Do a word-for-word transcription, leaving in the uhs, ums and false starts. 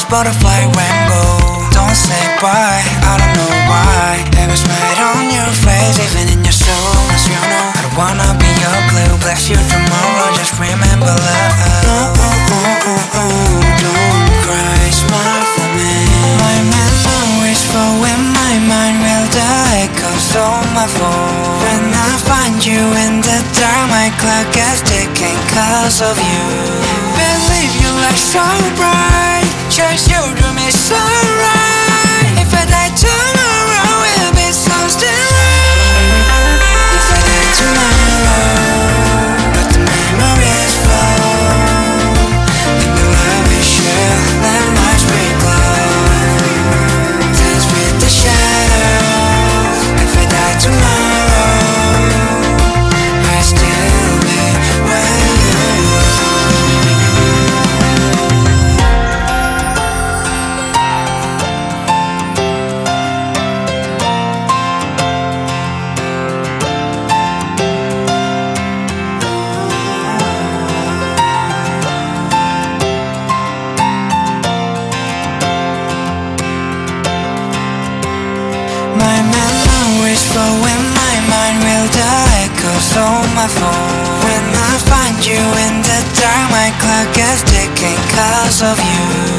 butterfly rainbow. Don't say bye, I don't know why. Every smile on your face, even in your soul, as you know, I don't wanna be your glue. Bless you tomorrow, just remember love. Oh, oh, oh, oh, oh. Don't cry, smile for me. My memories flow in my mind will die, cause on my phone. When I find you in the dark, my clock is ticking cause of you. Believe you like so bright, chase your dream is so right. If I die tomorrow, we'll be so still. If I die tomorrow, but the memories flow, then the love we share, let lights we glow. Dance with the shadows. If I die tomorrow, I still be where you My memories flow in my mind will die, cause on my phone. When I find you in the dark, my clock is ticking cause of you.